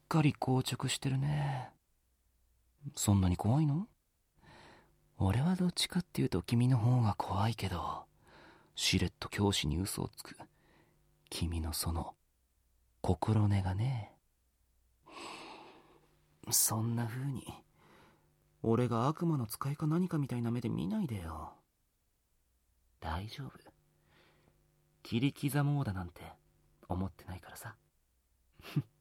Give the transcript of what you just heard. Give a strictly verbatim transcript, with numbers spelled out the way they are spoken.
かり硬直してるね。そんなに怖いの？俺はどっちかっていうと君の方が怖いけど、しれっと教師に嘘をつく君のその心根がね。そんな風に俺が悪魔の使いか何かみたいな目で見ないでよ。大丈夫、切り刻もうだなんて思ってないからさ。